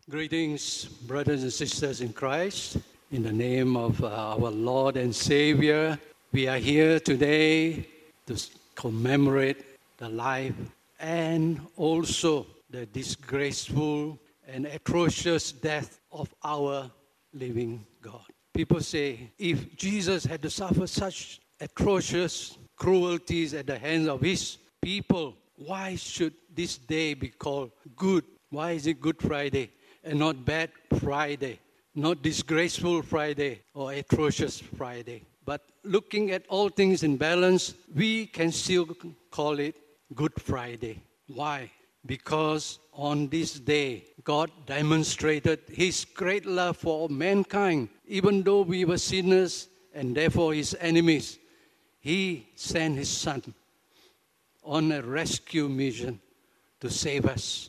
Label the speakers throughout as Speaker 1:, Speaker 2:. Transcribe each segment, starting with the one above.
Speaker 1: Greetings, brothers and sisters in Christ. In the name of our Lord and Savior, we are here today to commemorate the life and also the disgraceful and atrocious death of our living God. People say, if Jesus had to suffer such atrocious cruelties at the hands of his people, why should this day be called good? Why is it Good Friday and not Bad Friday, not Disgraceful Friday or Atrocious Friday? But looking at all things in balance, we can still call it Good Friday. Why? Because on this day, God demonstrated his great love for mankind. Even though we were sinners and therefore his enemies, he sent his Son on a rescue mission to save us.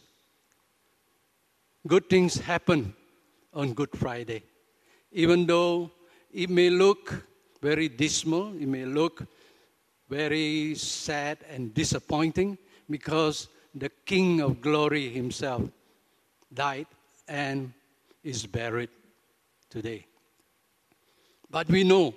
Speaker 1: Good things happen on Good Friday. Even though it may look very dismal, it may look very sad and disappointing, because the King of Glory himself died and is buried today. But we know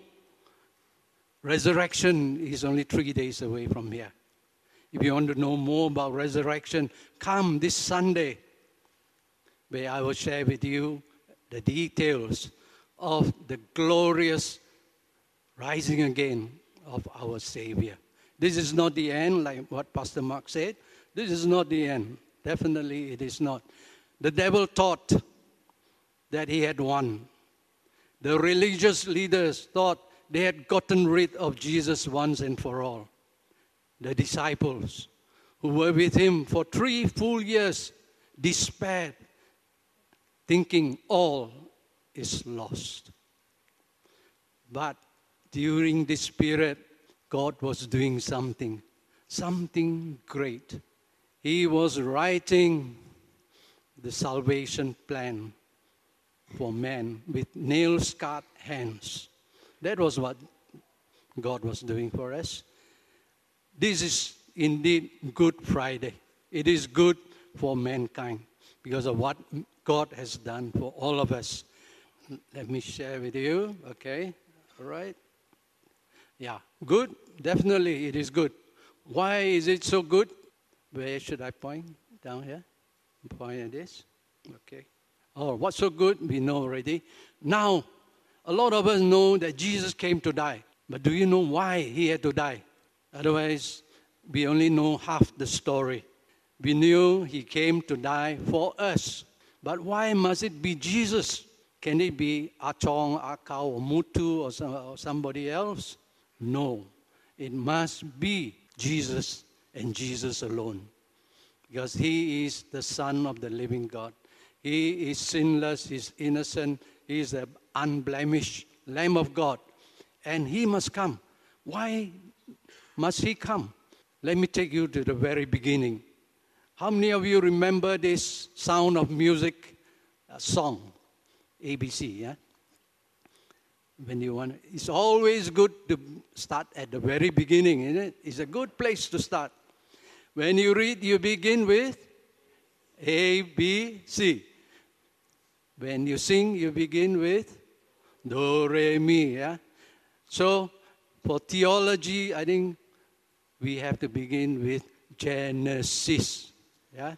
Speaker 1: resurrection is only 3 days away from here. If you want to know more about resurrection, come this Sunday, where I will share with you the details of the glorious rising again of our Savior. This is not the end, like what Pastor Mark said. This is not the end. Definitely it is not. The devil thought that he had won. The religious leaders thought they had gotten rid of Jesus once and for all. The disciples who were with him for 3 full years despaired, thinking all is lost. But during this period, God was doing something great. He was writing the salvation plan for man with nail-scarred hands. That was what God was doing for us. This is indeed Good Friday. It is good for mankind because of what God has done for all of us. Let me share with you, okay? All right? Yeah, good? Definitely it is good. Why is it so good? Where should I point? Down here? Point at this? Okay. Oh, what's so good? We know already. Now, a lot of us know that Jesus came to die. But do you know why he had to die? Otherwise, we only know half the story. We knew he came to die for us. But why must it be Jesus? Can it be Achong, Akau, or Mutu, or somebody else? No. It must be Jesus and Jesus alone. Because he is the Son of the living God. He is sinless, he is innocent, he is the unblemished Lamb of God. And he must come. Why must he come? Let me take you to the very beginning. How many of you remember this Sound of Music song? ABC, yeah? When you want, it's always good to start at the very beginning, isn't it? It's a good place to start. When you read, you begin with A, B, C. When you sing, you begin with Do, Re, Mi, yeah? So, for theology, I think we have to begin with Genesis, yeah?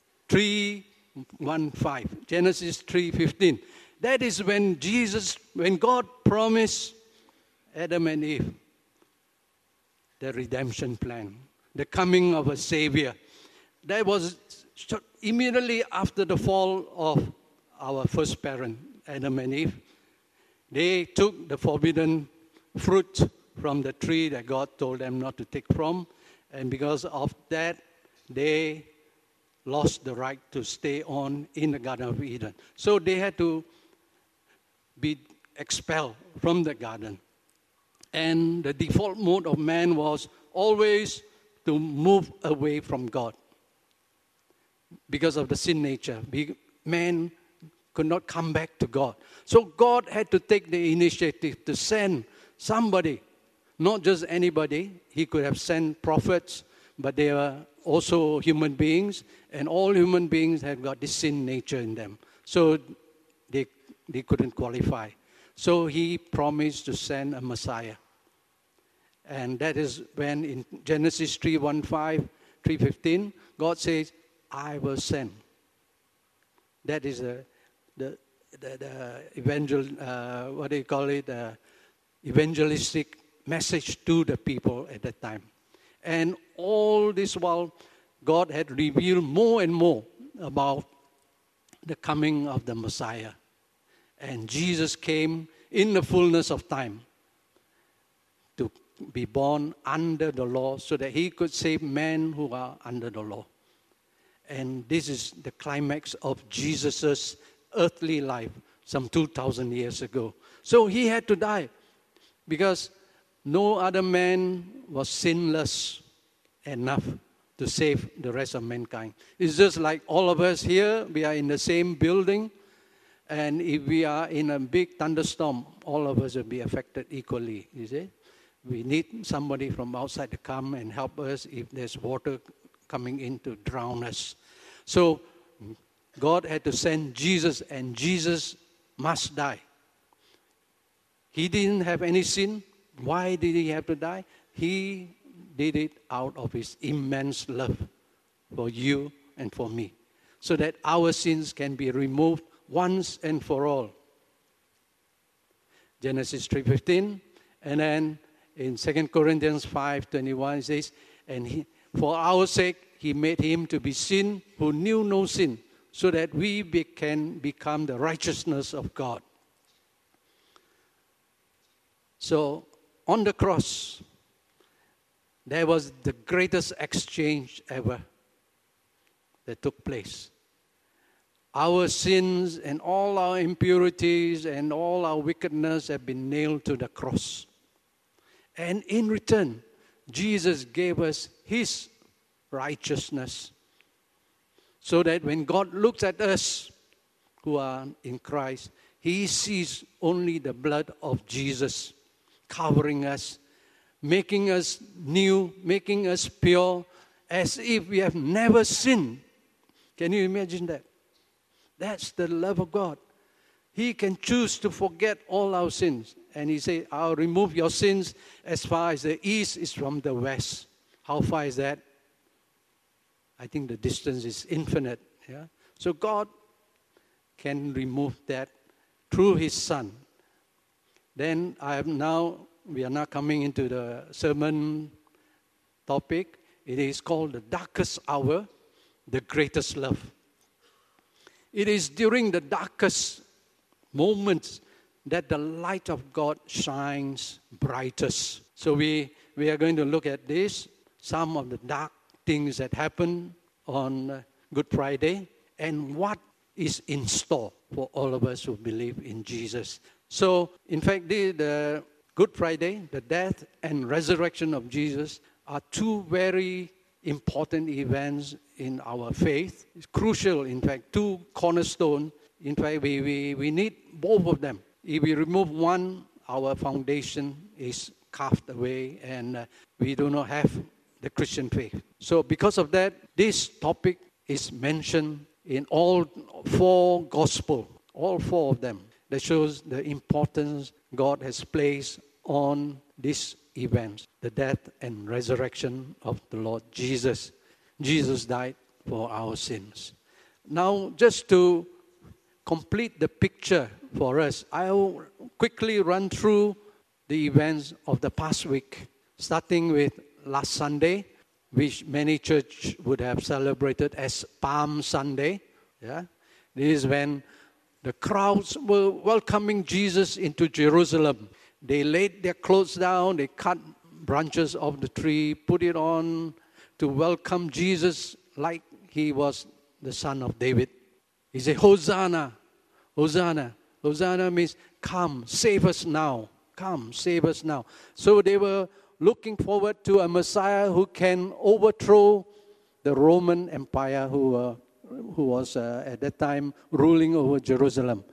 Speaker 1: 3:1-5, Genesis 3:15. That is when God promised Adam and Eve the redemption plan, the coming of a Savior. That was immediately after the fall of our first parent, Adam and Eve. They took the forbidden fruit from the tree that God told them not to take from. And because of that, they lost the right to stay on in the Garden of Eden. So they had to be expelled from the garden. And the default mode of man was always to move away from God. Because of the sin nature, man could not come back to God. So God had to take the initiative to send somebody, not just anybody. He could have sent prophets, but they are also human beings, and all human beings have got this sin nature in them. So they couldn't qualify. So he promised to send a Messiah. And that is when in Genesis 3:15, 3:15, God says, I will send. That is the evangelistic message to the people at that time. And all this while, God had revealed more and more about the coming of the Messiah. And Jesus came in the fullness of time to be born under the law so that he could save men who are under the law. And this is the climax of Jesus' earthly life some 2,000 years ago. So he had to die because no other man was sinless enough to save the rest of mankind. It's just like all of us here, we are in the same building, and if we are in a big thunderstorm, all of us will be affected equally, you see. We need somebody from outside to come and help us if there's water coming in to drown us. So God had to send Jesus, and Jesus must die. He didn't have any sin. Why did he have to die? He did it out of his immense love for you and for me, so that our sins can be removed once and for all. Genesis 3:15, and then in 2 Corinthians 5:21 it says, and for our sake he made him to be sin who knew no sin, so that we can become the righteousness of God. So on the cross, there was the greatest exchange ever that took place. Our sins and all our impurities and all our wickedness have been nailed to the cross. And in return, Jesus gave us his righteousness, so that when God looks at us who are in Christ, he sees only the blood of Jesus covering us, making us new, making us pure, as if we have never sinned. Can you imagine that? That's the love of God. He can choose to forget all our sins. And he said, I'll remove your sins as far as the east is from the west. How far is that? I think the distance is infinite. Yeah? So God can remove that through his Son. Then we are now coming into the sermon topic. It is called the darkest hour, the greatest love. It is during the darkest moments that the light of God shines brightest. So we are going to look at this, some of the dark things that happened on Good Friday, and what is in store for all of us who believe in Jesus. So, in fact, the Good Friday, the death and resurrection of Jesus, are two very important events in our faith. It's crucial, in fact, two cornerstones. In fact, we need both of them. If we remove one, our foundation is carved away and we do not have the Christian faith. So because of that, this topic is mentioned in all four Gospels, all four of them. That shows the importance God has placed on this event, the death and resurrection of the Lord Jesus. Jesus died for our sins. Now, just to complete the picture for us, I'll quickly run through the events of the past week, starting with last Sunday, which many churches would have celebrated as Palm Sunday. Yeah, this is when the crowds were welcoming Jesus into Jerusalem. They laid their clothes down, they cut branches of the tree, put it on to welcome Jesus like he was the son of David. He said, Hosanna, Hosanna. Hosanna means, come, save us now. Come, save us now. So they were looking forward to a Messiah who can overthrow the Roman Empire who was at that time ruling over Jerusalem.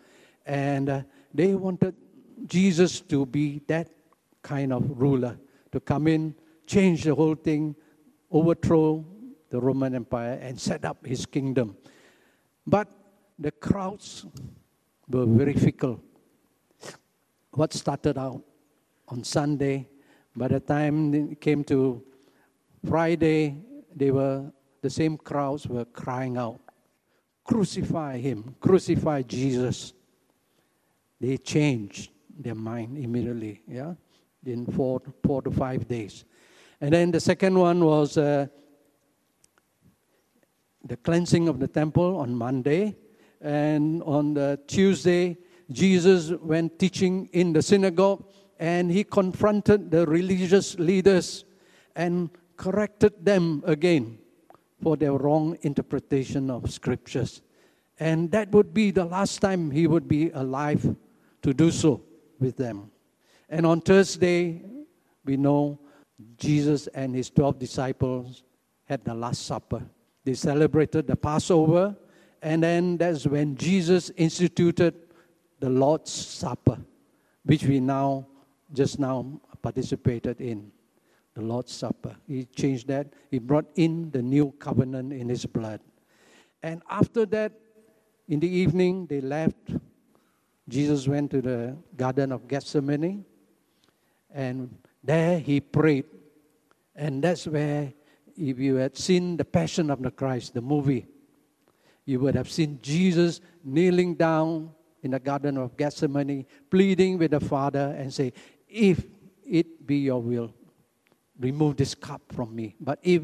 Speaker 1: And they wanted Jesus to be that kind of ruler, to come in, change the whole thing, overthrow the Roman Empire and set up his kingdom. But the crowds were very fickle. What started out on Sunday, by the time it came to Friday, the same crowds were crying out, "Crucify him, crucify Jesus." They changed their mind immediately, in 4 to 5 days. And then the second one was the cleansing of the temple on Monday. And on the Tuesday, Jesus went teaching in the synagogue, and he confronted the religious leaders and corrected them again for their wrong interpretation of scriptures. And that would be the last time he would be alive to do so with them. And on Thursday, we know Jesus and his 12 disciples had the Last Supper. They celebrated the Passover, and then that's when Jesus instituted the Lord's Supper, which we just now participated in, the Lord's Supper. He changed that. He brought in the new covenant in his blood. And after that, in the evening, they left. Jesus went to the Garden of Gethsemane, and there he prayed. And that's where, if you had seen The Passion of the Christ, the movie, you would have seen Jesus kneeling down in the Garden of Gethsemane, pleading with the Father and say, "If it be your will, remove this cup from me. But if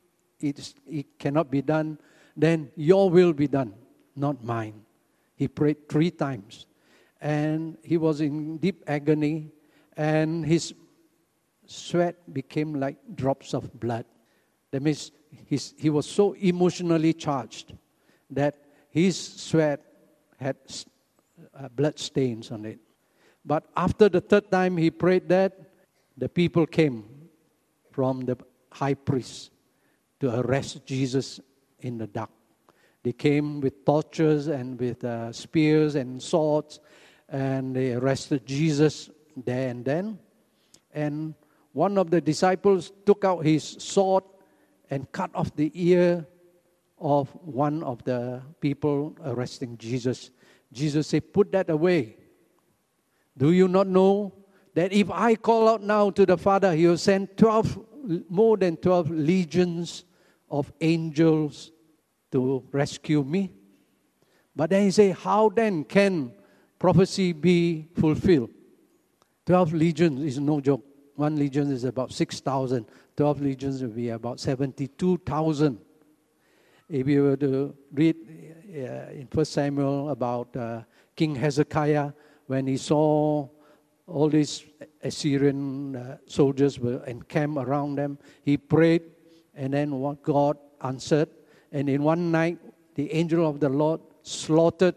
Speaker 1: it cannot be done, then your will be done, not mine." He prayed 3 times. And he was in deep agony, and his sweat became like drops of blood. That means he was so emotionally charged that his sweat had blood stains on it. But after the 3rd time he prayed that, the people came from the high priest to arrest Jesus in the dark. They came with torches and with spears and swords, and they arrested Jesus there and then. And one of the disciples took out his sword and cut off the ear of one of the people arresting Jesus. Jesus said, "Put that away. Do you not know that if I call out now to the Father, he will send more than 12 legions of angels to rescue me?" But then he said, "How then can prophecy be fulfilled?" 12 legions is no joke. 1 legion is about 6,000. 12 legions will be about 72,000. If you were to read in 1 Samuel about King Hezekiah, when he saw all these Assyrian soldiers were encamped around them, he prayed, and then what God answered. And in one night, the angel of the Lord slaughtered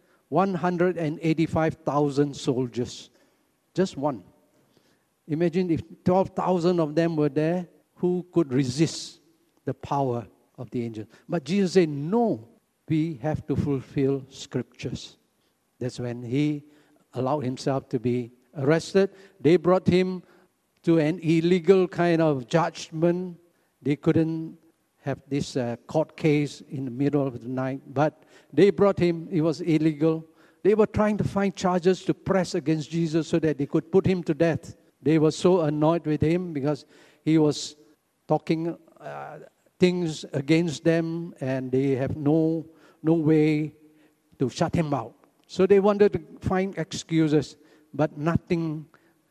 Speaker 1: 185,000 soldiers. Just one. Imagine if 12,000 of them were there, who could resist the power of the angel? But Jesus said, "No, we have to fulfill scriptures." That's when he allowed himself to be arrested. They brought him to an illegal kind of judgment. They couldn't have this court case in the middle of the night, but they brought him. It was illegal. They were trying to find charges to press against Jesus so that they could put him to death. They were so annoyed with him because he was talking things against them, and they have no way to shut him out. So they wanted to find excuses, but nothing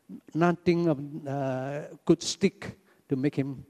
Speaker 1: could stick to make him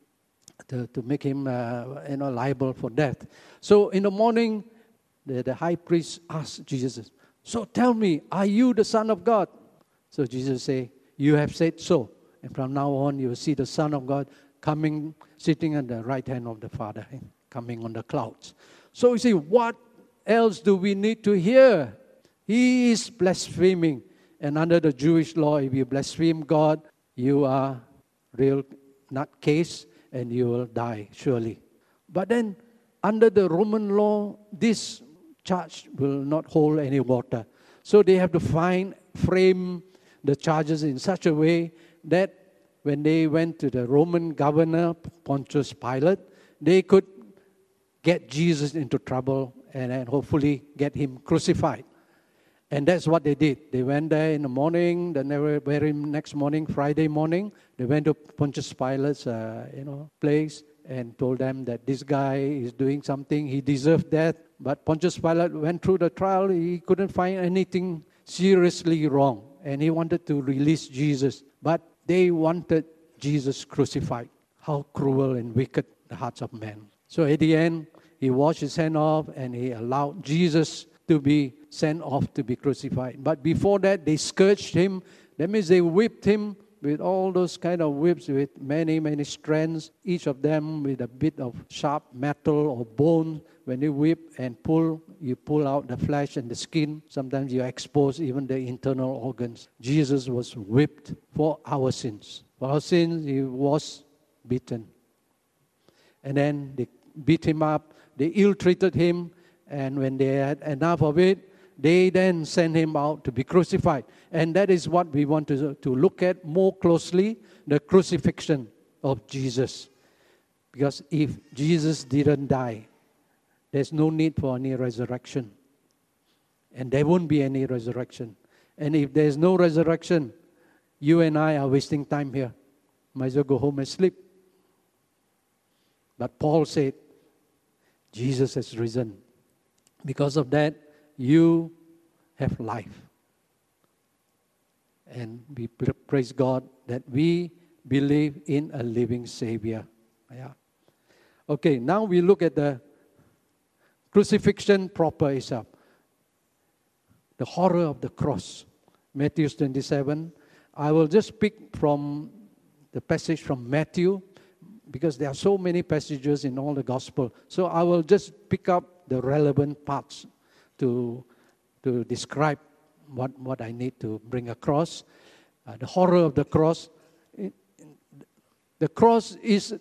Speaker 1: liable for death. So in the morning, the high priest asked Jesus, "So tell me, are you the Son of God?" So Jesus said, "You have said so. And from now on, you will see the Son of God coming, sitting at the right hand of the Father, coming on the clouds." So you see, what else do we need to hear? He is blaspheming. And under the Jewish law, if you blaspheme God, you are real nutcase and you will die, surely. But then, under the Roman law, this charge will not hold any water. So they have to frame the charges in such a way that when they went to the Roman governor, Pontius Pilate, they could get Jesus into trouble and then hopefully get him crucified. And that's what they did. They went there in the morning, the very next morning, Friday morning, they went to Pontius Pilate's place and told them that this guy is doing something, he deserved death. But Pontius Pilate went through the trial, he couldn't find anything seriously wrong. And he wanted to release Jesus. But they wanted Jesus crucified. How cruel and wicked the hearts of men. So at the end, he washed his hand off and he allowed Jesus to be sent off to be crucified. But before that, they scourged him. That means they whipped him with all those kind of whips with many, many strands, each of them with a bit of sharp metal or bone. When you whip and pull, you pull out the flesh and the skin. Sometimes you expose even the internal organs. Jesus was whipped for our sins. For our sins, he was beaten. And then they beat him up. They ill-treated him. And when they had enough of it, they then sent him out to be crucified. And that is what we want to look at more closely, the crucifixion of Jesus. Because if Jesus didn't die, there's no need for any resurrection. And there won't be any resurrection. And if there's no resurrection, you and I are wasting time here. Might as well go home and sleep. But Paul said, Jesus has risen. Because of that, you have life. And we praise God that we believe in a living Savior. Yeah. Okay, now we look at the crucifixion proper itself. The horror of the cross. Matthew 27. I will just pick from the passage from Matthew, because there are so many passages in all the gospel. So I will just pick up the relevant parts to describe what I need to bring across. The horror of the cross. The cross is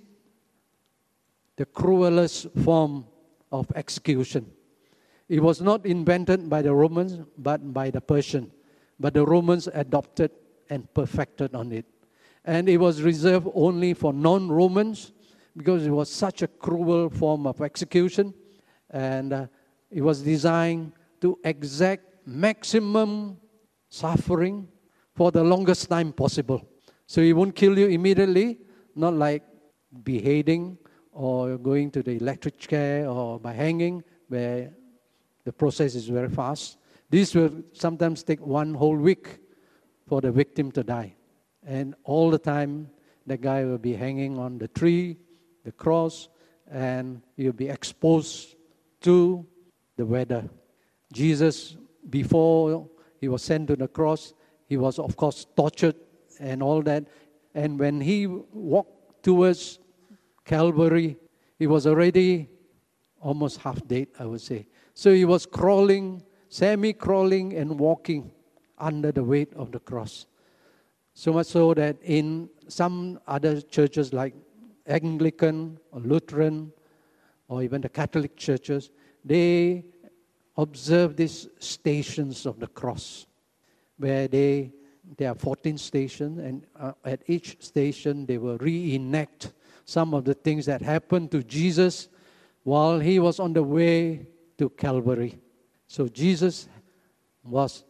Speaker 1: the cruelest form of execution. It was not invented by the Romans, but by the Persians. But the Romans adopted and perfected on it. And it was reserved only for non-Romans because it was such a cruel form of execution. And it was designed to exact maximum suffering for the longest time possible. So it won't kill you immediately, not like beheading or going to the electric chair or by hanging, where the process is very fast. This will sometimes take one whole week for the victim to die. And all the time, the guy will be hanging on the tree, the cross, and he'll be exposed to the weather. Jesus, before he was sent to the cross, he was, of course, tortured and all that. And when he walked towards Calvary, he was already almost half dead, I would say. So he was crawling, semi-crawling and walking under the weight of the cross. So much so that in some other churches like Anglican or Lutheran or even the Catholic churches, they observe these stations of the cross, where there are 14 stations, and at each station they will reenact some of the things that happened to Jesus while he was on the way to Calvary. So Jesus was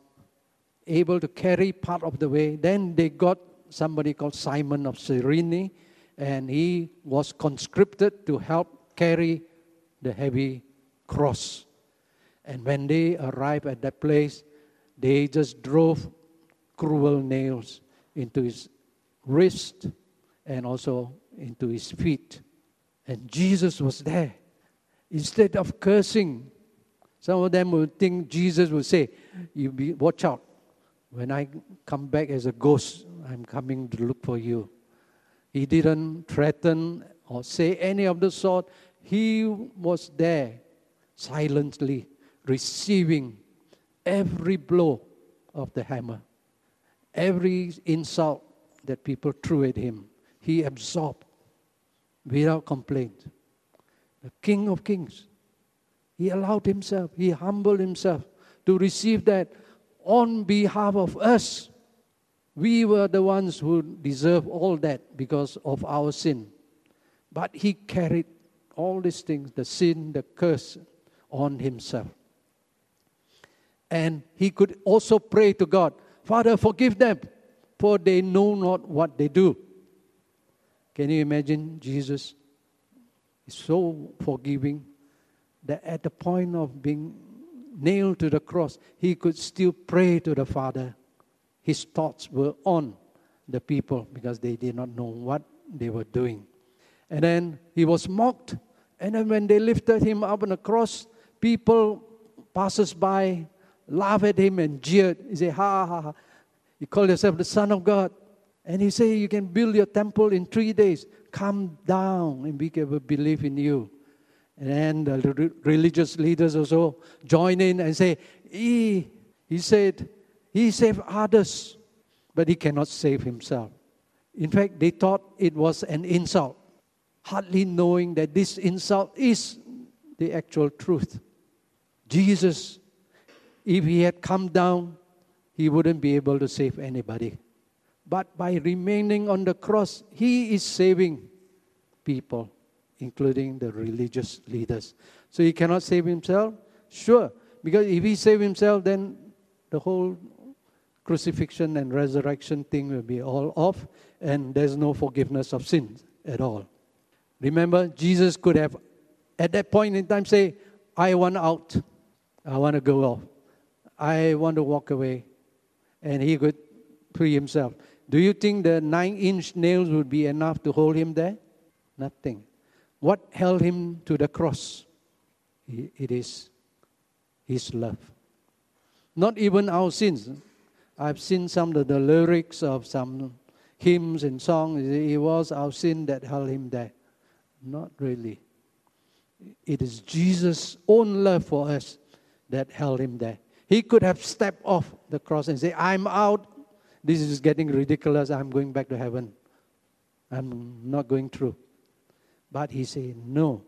Speaker 1: able to carry part of the way. Then they got somebody called Simon of Cyrene, and he was conscripted to help carry the heavy cross. And when they arrived at that place, they just drove cruel nails into his wrist and also into his feet. And Jesus was there. Instead of cursing, some of them would think Jesus would say, watch out. When I come back as a ghost, I'm coming to look for you. He didn't threaten or say any of the sort. He was there silently receiving every blow of the hammer. Every insult that people threw at him, he absorbed without complaint. The King of Kings, he allowed himself, he humbled himself to receive that on behalf of us. We were the ones who deserve all that because of our sin. But he carried all these things, the sin, the curse, on himself. And he could also pray to God, Father, forgive them, for they know not what they do. Can you imagine Jesus is so forgiving that at the point of being nailed to the cross, he could still pray to the Father. His thoughts were on the people because they did not know what they were doing. And then he was mocked. And then when they lifted him up on the cross, people, passers-by, laughed at him and jeered. He said, ha, ha, ha. You call yourself the Son of God. And he said, you can build your temple in 3 days. Come down and we will believe in you. And then the religious leaders also join in and say, he said, he saved others, but he cannot save himself. In fact, they thought it was an insult, hardly knowing that this insult is the actual truth. Jesus, if he had come down, he wouldn't be able to save anybody. But by remaining on the cross, he is saving people, including the religious leaders. So he cannot save himself? Sure. Because if he saved himself, then the whole crucifixion and resurrection thing will be all off, and there's no forgiveness of sins at all. Remember, Jesus could have, at that point in time, say, I want out. I want to go off. I want to walk away. And he could free himself. Do you think the 9-inch nails would be enough to hold him there? Nothing. What held him to the cross? It is his love. Not even our sins. I've seen some of the lyrics of some hymns and songs. It was our sin that held him there. Not really. It is Jesus' own love for us that held him there. He could have stepped off the cross and say, I'm out. This is getting ridiculous. I'm going back to heaven. I'm not going through. But he said, no.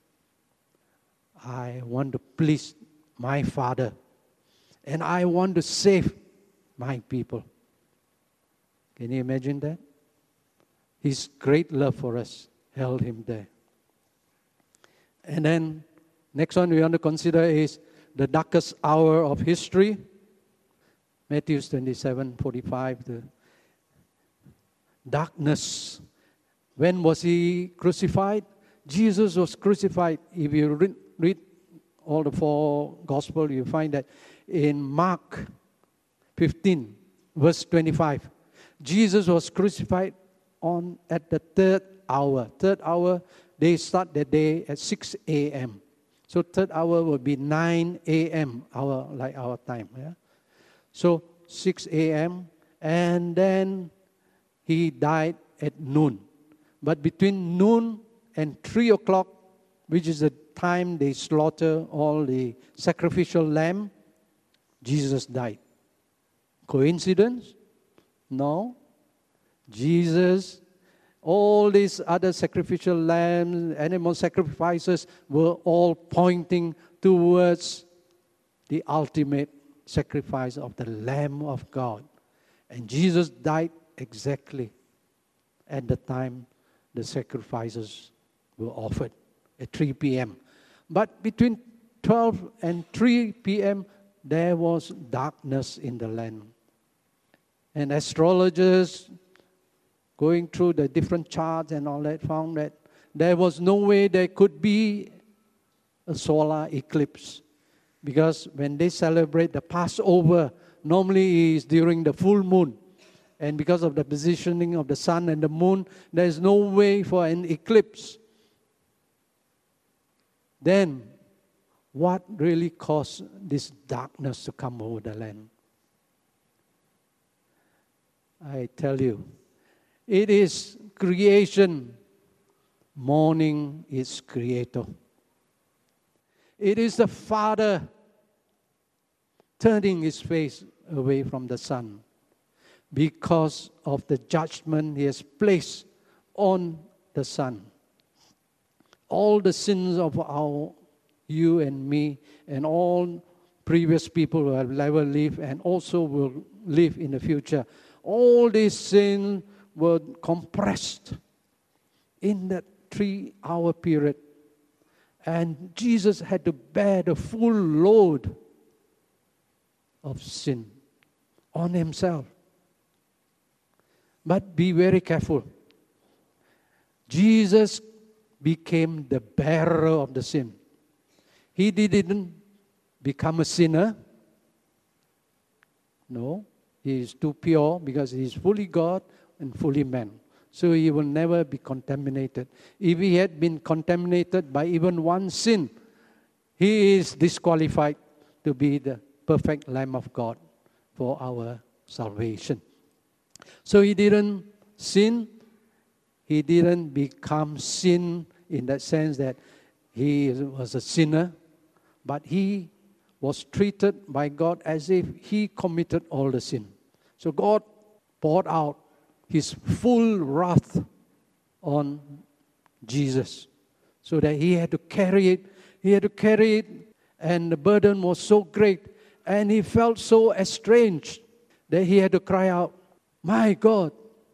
Speaker 1: I want to please my Father. And I want to save my people. Can you imagine that? His great love for us held him there. And then, next one we want to consider is the darkest hour of history. Matthew 27:45. The darkness. When was he crucified? Jesus was crucified. If you read all the 4 Gospels, you find that in Mark 15, verse 25, Jesus was crucified at the 3rd hour. 3rd hour, they start the day at 6 a.m. So 3rd hour would be 9 a.m., like our time. Yeah? So 6 a.m. and then he died at noon. But between noon and 3 o'clock, which is the time they slaughter all the sacrificial lamb, Jesus died. Coincidence? No. Jesus, all these other sacrificial lambs, animal sacrifices were all pointing towards the ultimate sacrifice of the Lamb of God. And Jesus died exactly at the time the sacrifices were offered at 3 p.m. But between 12 and 3 p.m., there was darkness in the land. And astrologers going through the different charts and all that found that there was no way there could be a solar eclipse. Because when they celebrate the Passover, normally is during the full moon. And because of the positioning of the sun and the moon, there is no way for an eclipse. Then, what really caused this darkness to come over the land? I tell you, it is creation mourning its creator. It is the Father turning his face away from the Son because of the judgment he has placed on the Son. All the sins of you and me and all previous people who have ever lived and also will live in the future, all these sins were compressed in that 3-hour period. And Jesus had to bear the full load of sin on himself. But be very careful. Jesus became the bearer of the sin. He didn't become a sinner. No, he is too pure because he is fully God and fully man. So he will never be contaminated. If he had been contaminated by even one sin, he is disqualified to be the perfect Lamb of God for our salvation. So he didn't sin. He didn't become sin in that sense that he was a sinner. But he was treated by God as if he committed all the sin. So God poured out his full wrath on Jesus so that he had to carry it. He had to carry it, and the burden was so great. And he felt so estranged that he had to cry out, my God,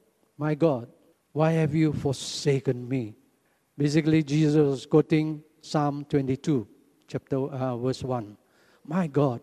Speaker 1: why have you forsaken me? Basically, Jesus was quoting Psalm 22, verse 1. My God,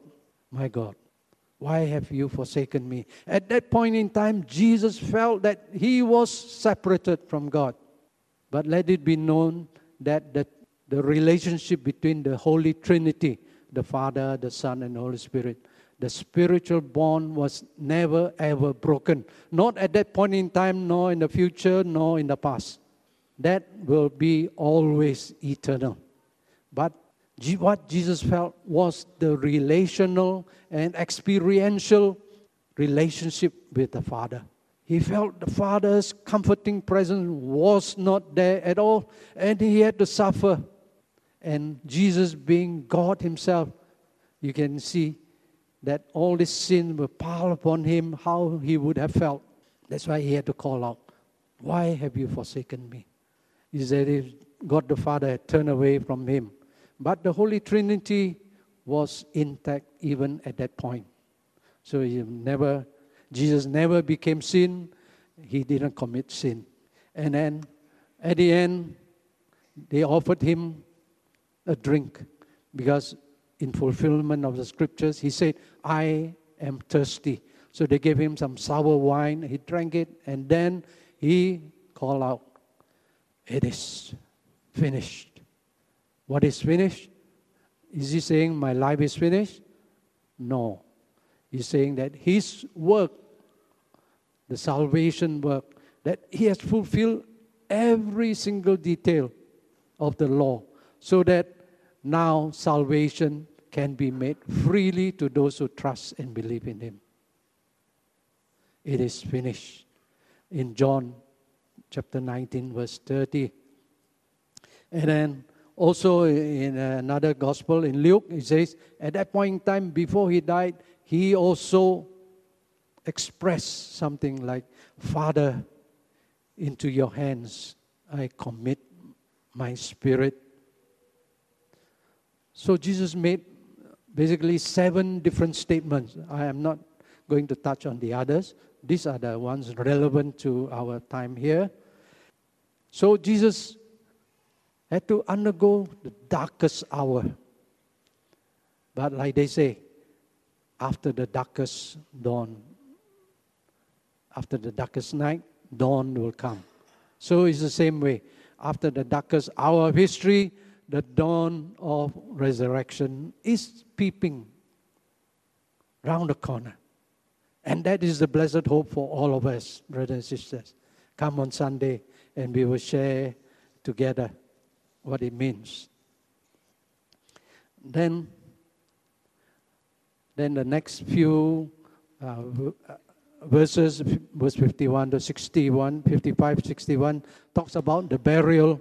Speaker 1: why have you forsaken me? At that point in time, Jesus felt that he was separated from God. But let it be known that the relationship between the Holy Trinity, the Father, the Son, and the Holy Spirit, the spiritual bond was never ever broken. Not at that point in time, nor in the future, nor in the past. That will be always eternal. But what Jesus felt was the relational and experiential relationship with the Father. He felt the Father's comforting presence was not there at all, and he had to suffer. And Jesus being God himself, you can see that all this sin will pile upon him, how he would have felt. That's why he had to call out, why have you forsaken me? He said if God the Father had turned away from him. But the Holy Trinity was intact even at that point. So Jesus never became sin. He didn't commit sin. And then at the end, they offered him a drink because in fulfillment of the scriptures, he said, I am thirsty. So they gave him some sour wine. He drank it, and then he called out, it is finished. What is finished? Is he saying my life is finished? No. He's saying that his work, the salvation work, that he has fulfilled every single detail of the law, so that now salvation can be made freely to those who trust and believe in him. It is finished. In John chapter 19, verse 30. And then also in another gospel, in Luke, it says, at that point in time, before he died, he also expressed something like, Father, into your hands I commit my spirit. So Jesus made basically 7 different statements. I am not going to touch on the others. These are the ones relevant to our time here. So Jesus had to undergo the darkest hour. But like they say, after the darkest dawn, after the darkest night, dawn will come. So it's the same way. After the darkest hour of history, the dawn of resurrection is peeping round the corner. And that is the blessed hope for all of us, brothers and sisters. Come on Sunday and we will share together what it means. Then the next few verses, verse 51 to 61, 55, 61, talks about the burial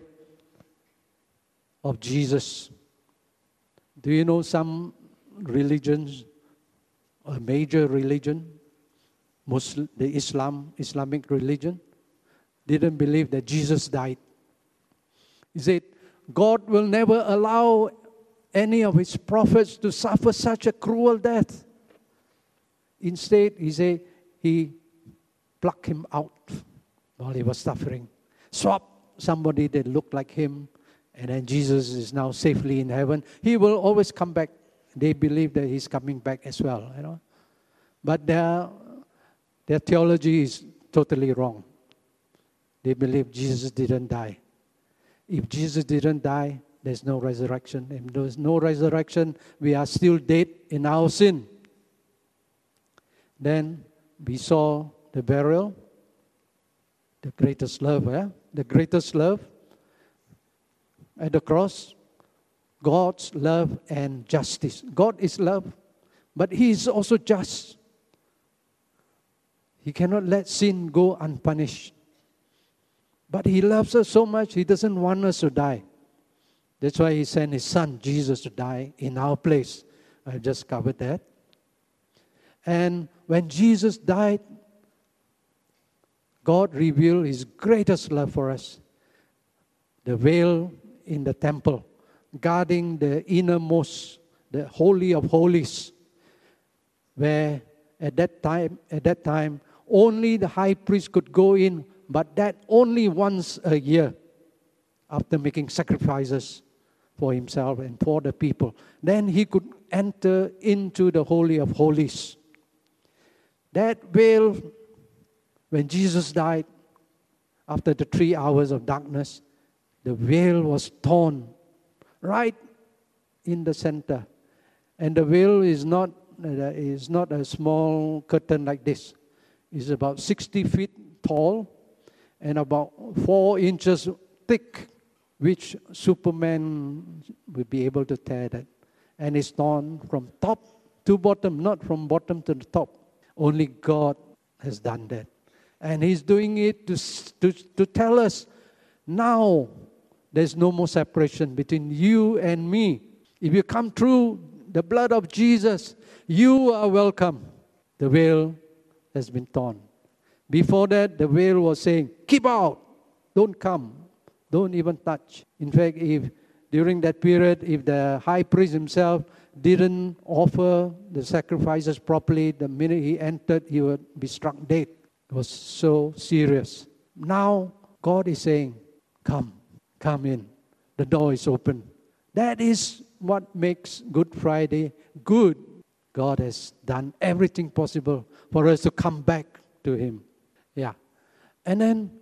Speaker 1: of Jesus. Do you know some religions, a major religion, the Islamic religion, didn't believe that Jesus died? He said, God will never allow any of his prophets to suffer such a cruel death. Instead, he said, he plucked him out while he was suffering, swapped somebody that looked like him, And then Jesus is now safely in heaven. He will always come back. They believe that he's coming back as well, you know. But their theology is totally wrong. They believe Jesus didn't die. If Jesus didn't die, there's no resurrection. If there's no resurrection, we are still dead in our sin. Then we saw the burial, the greatest love, the greatest love at the cross, God's love and justice. God is love, but He is also just. He cannot let sin go unpunished. But He loves us so much, He doesn't want us to die. That's why He sent His Son, Jesus, to die in our place. I just covered that. And when Jesus died, God revealed His greatest love for us. The veil in the temple, guarding the innermost, the Holy of Holies, where at that time, only the high priest could go in, but that only once a year, after making sacrifices for himself and for the people. Then he could enter into the Holy of Holies. That veil, when Jesus died, after the 3 hours of darkness, the veil was torn right in the center. And the veil is not a small curtain like this. It's about 60 feet tall and about 4 inches thick, which Superman will be able to tear that. And it's torn from top to bottom, not from bottom to the top. Only God has done that. And He's doing it to tell us, now there's no more separation between you and me. If you come through the blood of Jesus, you are welcome. The veil has been torn. Before that, the veil was saying, keep out, don't come, don't even touch. In fact, if during that period, if the high priest himself didn't offer the sacrifices properly, the minute he entered, he would be struck dead. It was so serious. Now, God is saying, come in. The door is open. That is what makes Good Friday good. God has done everything possible for us to come back to Him. Yeah. And then,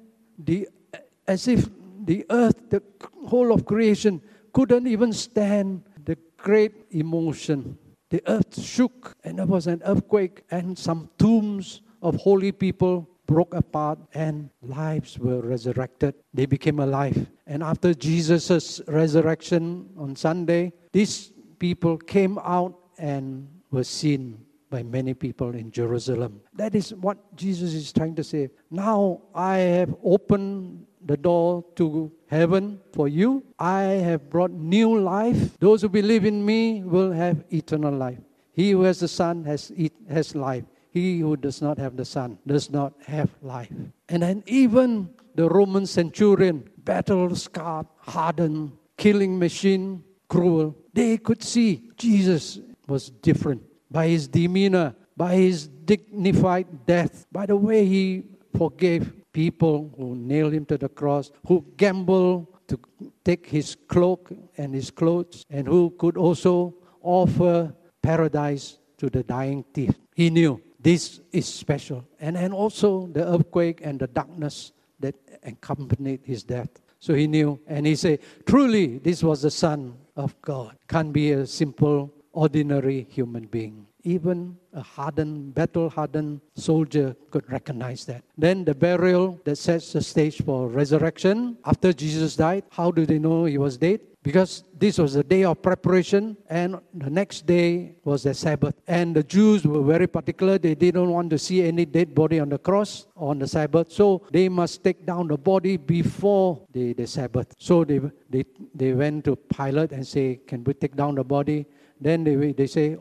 Speaker 1: as if the earth, the whole of creation, couldn't even stand the great emotion. The earth shook, and there was an earthquake, and some tombs of holy people broke apart, and lives were resurrected. They became alive. And after Jesus' resurrection on Sunday, these people came out and were seen by many people in Jerusalem. That is what Jesus is trying to say. Now I have opened the door to heaven for you. I have brought new life. Those who believe in me will have eternal life. He who has the Son has life. He who does not have the Son does not have life. And then even the Roman centurion, battle-scarred, hardened, killing machine, cruel, they could see Jesus was different by His demeanor, by His dignified death, by the way He forgave people who nailed Him to the cross, who gambled to take His cloak and His clothes, and who could also offer paradise to the dying thief. He knew this is special. And also the earthquake and the darkness that accompanied His death. So He knew, and He said, truly, this was the Son of God. Can't be a simple, ordinary human being. Even a battle-hardened soldier could recognize that. Then the burial that sets the stage for resurrection. After Jesus died, how do they know He was dead? Because this was the day of preparation, and the next day was the Sabbath. And the Jews were very particular. They didn't want to see any dead body on the cross on the Sabbath. So they must take down the body before the Sabbath. So they went to Pilate and say, can we take down the body? Then they say,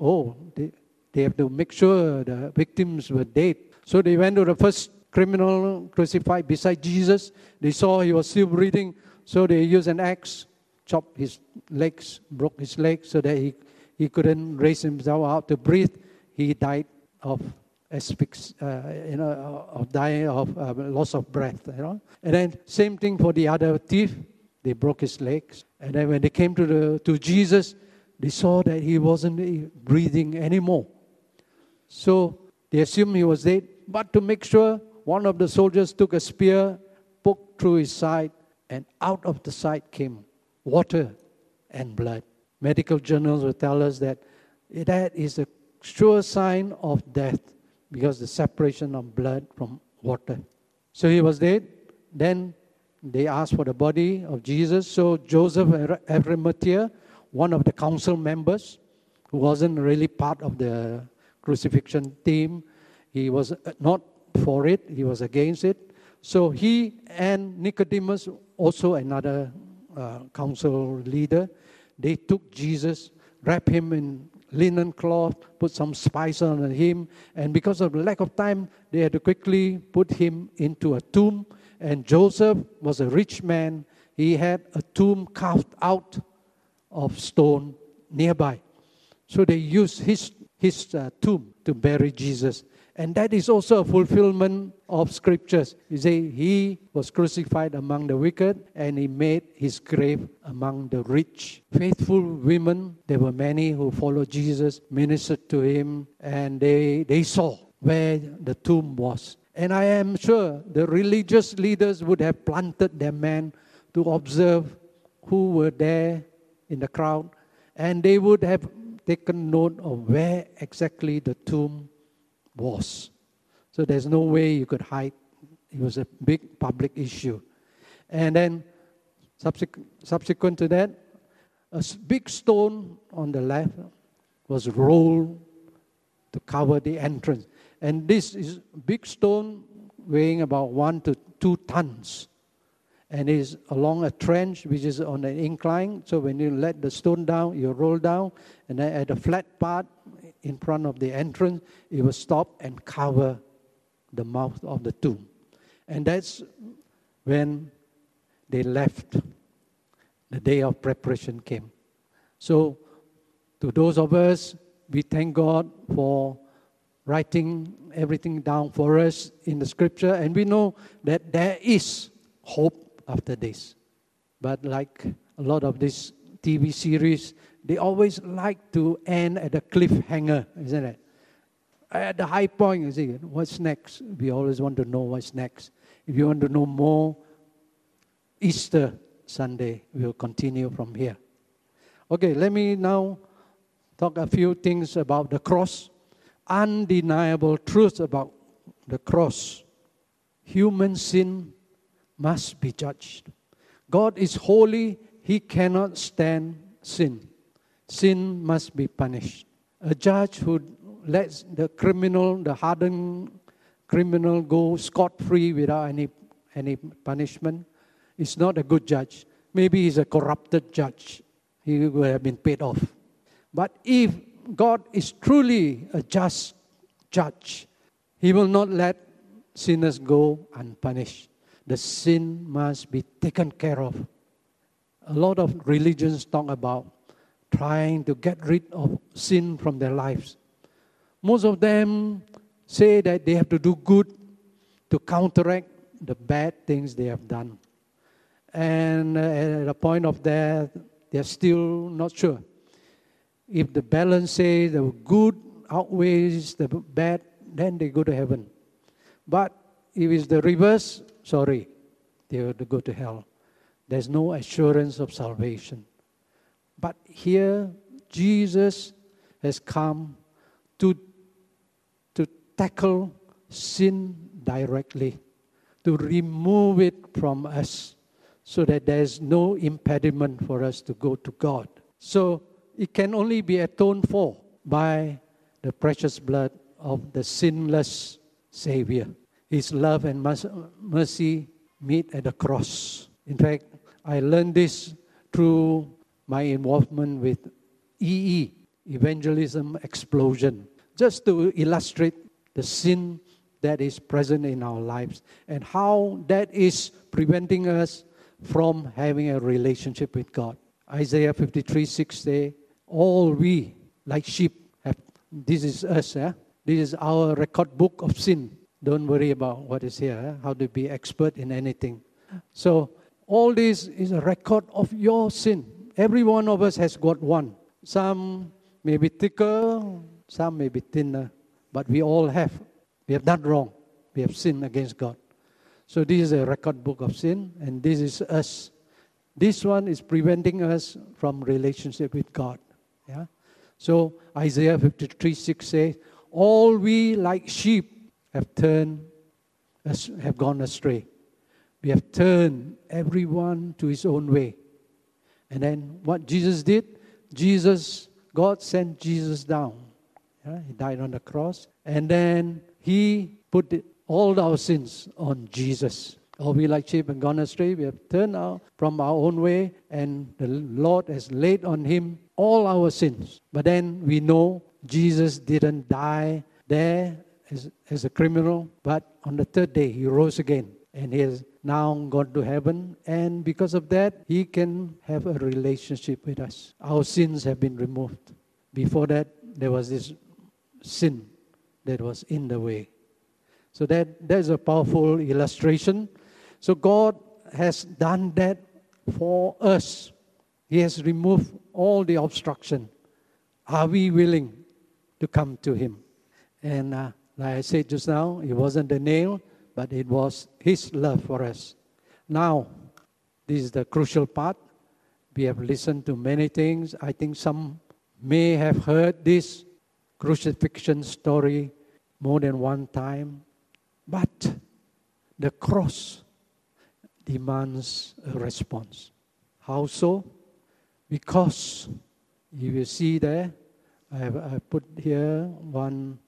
Speaker 1: they have to make sure the victims were dead. So they went to the first criminal crucified beside Jesus. They saw he was still breathing. So they used an axe, chopped his legs, broke his legs so that he couldn't raise himself out to breathe. He died of loss of breath. And then same thing for the other thief. They broke his legs. And then when they came to Jesus, they saw that he wasn't breathing anymore. So they assumed he was dead. But to make sure, one of the soldiers took a spear, poked through his side, and out of the side came water and blood. Medical journals will tell us that is a sure sign of death because the separation of blood from water. So he was dead. Then they asked for the body of Jesus. So Joseph Arimathea, one of the council members, who wasn't really part of the crucifixion team, he was not for it, he was against it. So he and Nicodemus, also another council leader, they took Jesus, wrapped him in linen cloth, put some spice on him, and because of the lack of time, they had to quickly put him into a tomb. And Joseph was a rich man. He had a tomb carved out of stone nearby. So they used his tomb to bury Jesus. And that is also a fulfillment of scriptures. You say he was crucified among the wicked and he made his grave among the rich. Faithful women, there were many who followed Jesus, ministered to him, and they saw where the tomb was. And I am sure the religious leaders would have planted their men to observe who were there in the crowd, and they would have taken note of where exactly the tomb was. So there's no way you could hide. It was a big public issue. And then subsequent to that, a big stone on the left was rolled to cover the entrance. And this is a big stone weighing about 1 to 2 tons. And is along a trench which is on an incline. So when you let the stone down, you roll down. And then at the flat part in front of the entrance, it will stop and cover the mouth of the tomb. And that's when they left. The day of preparation came. So to those of us, we thank God for writing everything down for us in the scripture. And we know that there is hope after this. But like a lot of these TV series, they always like to end at a cliffhanger, isn't it? At the high point, you see, what's next? We always want to know what's next. If you want to know more, Easter Sunday, we'll continue from here. Okay, let me now talk a few things about the cross. Undeniable truth about the cross. Human sin must be judged. God is holy. He cannot stand sin. Sin must be punished. A judge who lets the criminal, the hardened criminal, go scot-free without any punishment is not a good judge. Maybe he's a corrupted judge. He will have been paid off. But if God is truly a just judge, He will not let sinners go unpunished. The sin must be taken care of. A lot of religions talk about trying to get rid of sin from their lives. Most of them say that they have to do good to counteract the bad things they have done. And at the point of death, they're still not sure. If the balance says the good outweighs the bad, then they go to heaven. But if it's the reverse, sorry, they will go to hell. There's no assurance of salvation. But here, Jesus has come to tackle sin directly, to remove it from us, so that there's no impediment for us to go to God. So it can only be atoned for by the precious blood of the sinless Savior. His love and mercy meet at the cross. In fact, I learned this through my involvement with EE, Evangelism Explosion, just to illustrate the sin that is present in our lives and how that is preventing us from having a relationship with God. Isaiah 53:6 says, all we, like sheep, have, this is us, this is our record book of sin. Don't worry about what is here, how to be expert in anything. So All this is a record of your sin. Every one of us has got one. Some may be thicker, some may be thinner, but we all have. We have done wrong. We have sinned against God. So this is a record book of sin, and this is us. This one is preventing us from relationship with God. Yeah. So Isaiah 53:6 says, all we like sheep have gone astray. We have turned everyone to his own way. And then what Jesus did, God sent Jesus down. Yeah, he died on the cross. And then he put all our sins on Jesus. All we like sheep have gone astray. We have turned out from our own way. And the Lord has laid on him all our sins. But then we know Jesus didn't die there as a criminal. But on the third day, he rose again. And he has now gone to heaven. And because of that, he can have a relationship with us. Our sins have been removed. Before that, there was this sin that was in the way. So that's a powerful illustration. So God has done that for us. He has removed all the obstruction. Are we willing to come to him? And like I said just now, it wasn't the nail, but it was his love for us. Now, this is the crucial part. We have listened to many things. I think some may have heard this crucifixion story more than one time. But the cross demands a response. How so? Because you will see there, I put here one,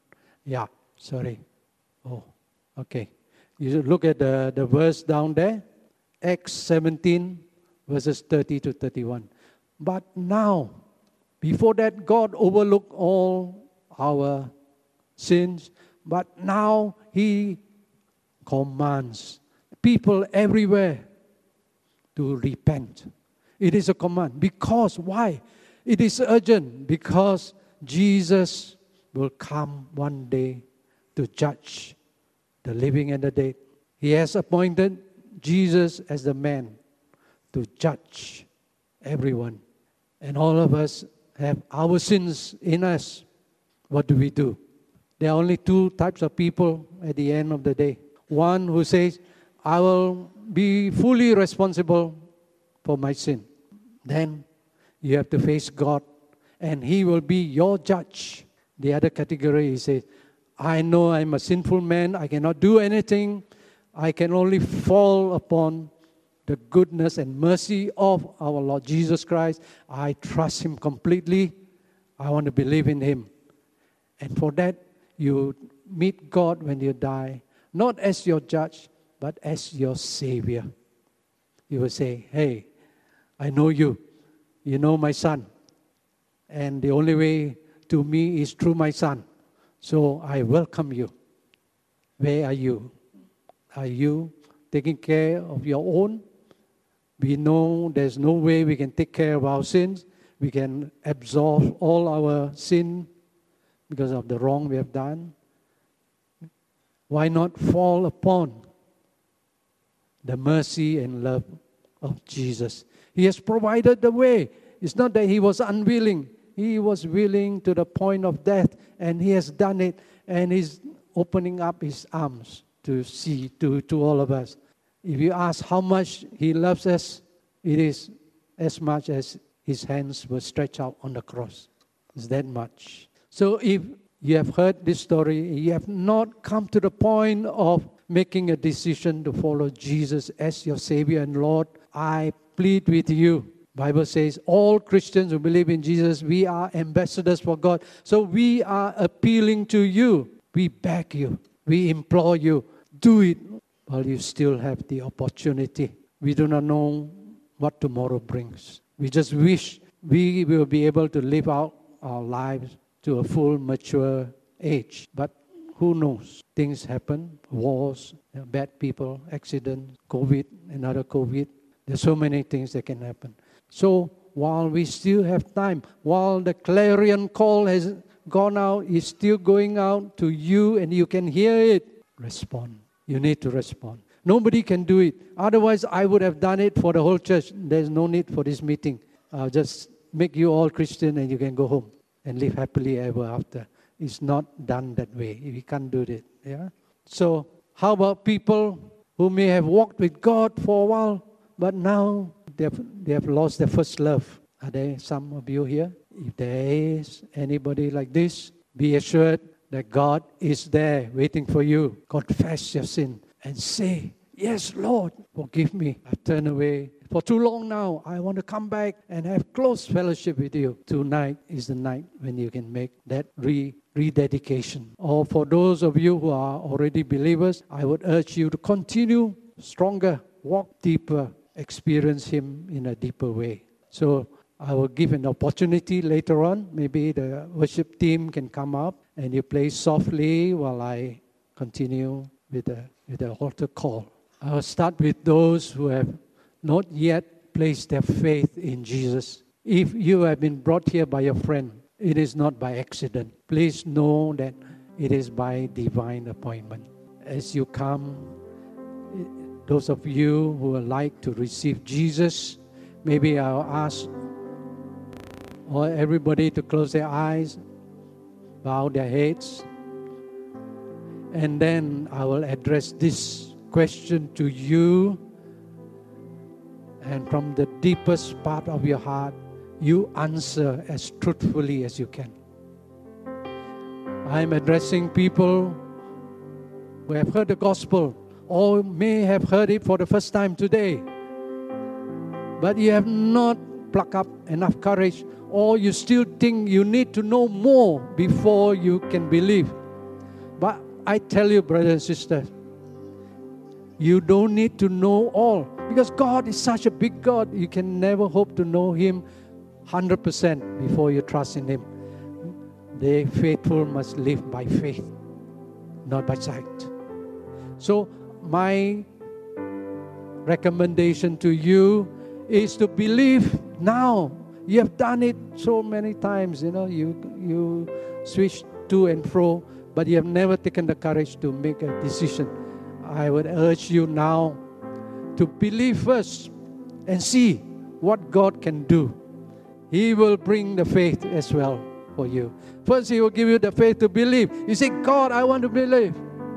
Speaker 1: okay. You look at the verse down there, Acts 17, verses 30 to 31. But now, before that, God overlooked all our sins, but now he commands people everywhere to repent. It is a command. Because, why? It is urgent. Because Jesus will come one day to judge the living and the dead. He has appointed Jesus as the man to judge everyone. And all of us have our sins in us. What do? There are only two types of people at the end of the day. One who says, I will be fully responsible for my sin. Then you have to face God, and he will be your judge. The other category, he says, I know I'm a sinful man. I cannot do anything. I can only fall upon the goodness and mercy of our Lord Jesus Christ. I trust him completely. I want to believe in him. And for that, you meet God when you die, not as your judge, but as your Savior. You will say, hey, I know you. You know my son. And the only way to me is through my son. So I welcome you. Where are you? Are you taking care of your own? We know there's no way we can take care of our sins. We can absolve all our sin because of the wrong we have done. Why not fall upon the mercy and love of Jesus? He has provided the way. It's not that he was unwilling. He was willing to the point of death, and he has done it, and he's opening up his arms to see, to all of us. If you ask how much he loves us, it is as much as his hands were stretched out on the cross. It's that much. So if you have heard this story, you have not come to the point of making a decision to follow Jesus as your Savior and Lord, I plead with you. Bible says all Christians who believe in Jesus, we are ambassadors for God. So we are appealing to you. We beg you. We implore you. Do it while you still have the opportunity. We do not know what tomorrow brings. We just wish we will be able to live out our lives to a full, mature age. But who knows? Things happen, wars, bad people, accidents, COVID, another COVID. There's so many things that can happen. So while we still have time, while the clarion call has gone out, it's still going out to you and you can hear it, respond. You need to respond. Nobody can do it. Otherwise, I would have done it for the whole church. There's no need for this meeting. I'll just make you all Christian and you can go home and live happily ever after. It's not done that way. We can't do that. Yeah. So how about people who may have walked with God for a while, but now they have lost their first love? Are there some of you here? If there is anybody like this, be assured that God is there waiting for you. Confess your sin and say, yes, Lord, forgive me. I've turned away for too long now. I want to come back and have close fellowship with you. Tonight is the night when you can make that rededication. Or for those of you who are already believers, I would urge you to continue stronger, walk deeper, experience Him in a deeper way. So I will give an opportunity later on. Maybe the worship team can come up and you play softly while I continue with the altar call. I will start with those who have not yet placed their faith in Jesus. If you have been brought here by a friend, it is not by accident. Please know that it is by divine appointment. As you come, those of you who would like to receive Jesus, maybe I'll ask everybody to close their eyes, bow their heads, and then I will address this question to you, and from the deepest part of your heart, you answer as truthfully as you can. I'm addressing people who have heard the gospel or may have heard it for the first time today, but you have not plucked up enough courage, or you still think you need to know more before you can believe. But I tell you, brothers and sisters, you don't need to know all, because God is such a big God. You can never hope to know Him 100% before you trust in Him. The faithful must live by faith, not by sight. So my recommendation to you is to believe now. You have done it so many times, you switch to and fro, but you have never taken the courage to make a decision. I would urge you now to believe first and see what God can do. He will bring the faith as well for you. First, He will give you the faith to believe. You say, God, I want to believe.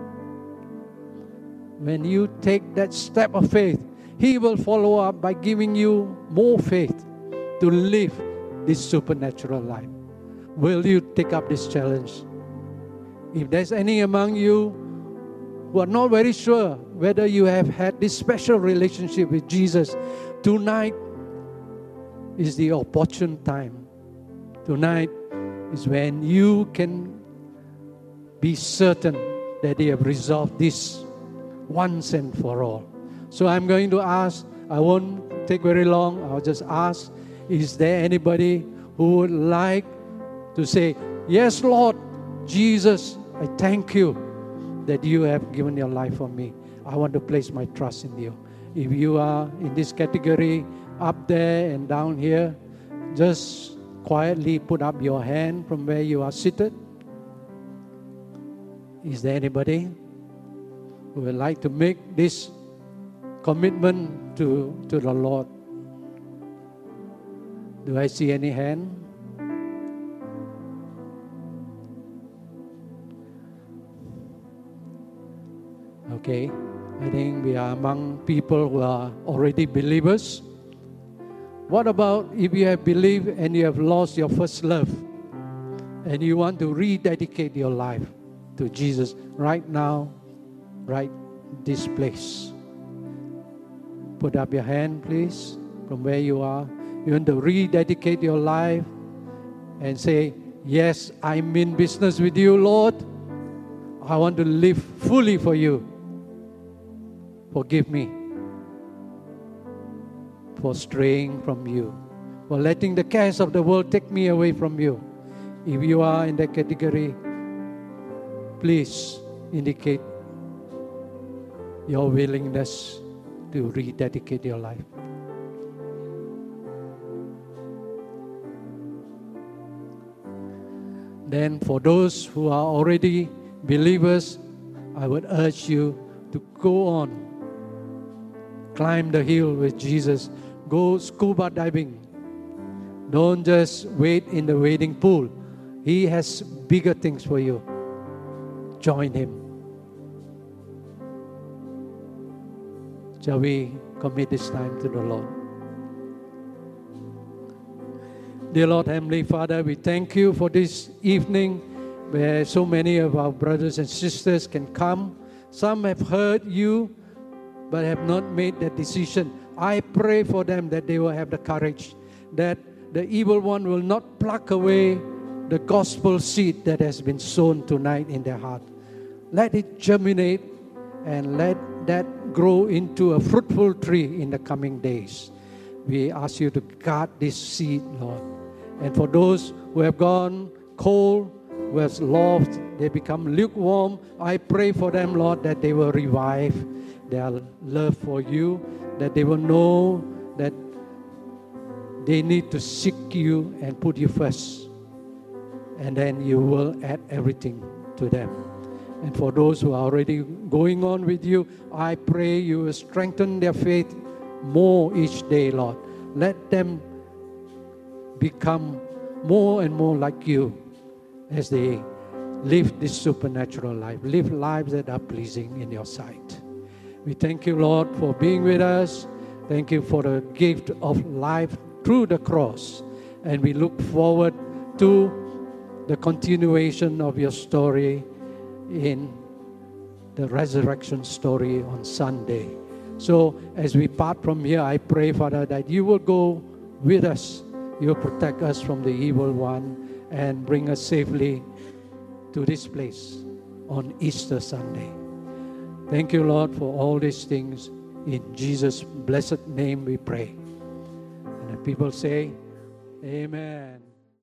Speaker 1: When you take that step of faith, He will follow up by giving you more faith to live this supernatural life. Will you take up this challenge? If there's any among you who are not very sure whether you have had this special relationship with Jesus, tonight is the opportune time. Tonight is when you can be certain that you have resolved this once and for all. So I'm going to ask, I won't take very long, I'll just ask, is there anybody who would like to say, yes, Lord Jesus, I thank you that you have given your life for me. I want to place my trust in you. If you are in this category, up there and down here, just quietly put up your hand from where you are seated. Is there anybody who would like to make this commitment to the Lord? Do I see any hand? Okay, I think we are among people who are already believers. What about if you have believed and you have lost your first love and you want to rededicate your life to Jesus right now, right this place? Put up your hand, please, from where you are. You want to rededicate your life and say, yes, I'm in business with you, Lord. I want to live fully for you. Forgive me for straying from you, for letting the cares of the world take me away from you. If you are in that category, please indicate your willingness to rededicate your life. Then for those who are already believers, I would urge you to go on Climb the hill with Jesus. Go scuba diving. Don't just wait in the wading pool. He has bigger things for you. Join Him. Shall we commit this time to the Lord? Dear Lord, Heavenly Father, we thank you for this evening where so many of our brothers and sisters can come. Some have heard you but have not made that decision. I pray for them that they will have the courage, that the evil one will not pluck away the gospel seed that has been sown tonight in their heart. Let it germinate and let that grow into a fruitful tree in the coming days. We ask you to guard this seed, Lord. And for those who have gone cold, who have lost, they become lukewarm, I pray for them, Lord, that they will revive their love for you, that they will know that they need to seek you and put you first. And then you will add everything to them. And for those who are already going on with you, I pray you will strengthen their faith more each day, Lord. Let them become more and more like you as they live this supernatural life, live lives that are pleasing in your sight. We thank you, Lord, for being with us. Thank you for the gift of life through the cross. And we look forward to the continuation of your story in the resurrection story on Sunday. So as we part from here, I pray, Father, that you will go with us. You will protect us from the evil one and bring us safely to this place on Easter Sunday. Thank you, Lord, for all these things. In Jesus' blessed name we pray. And the people say, Amen.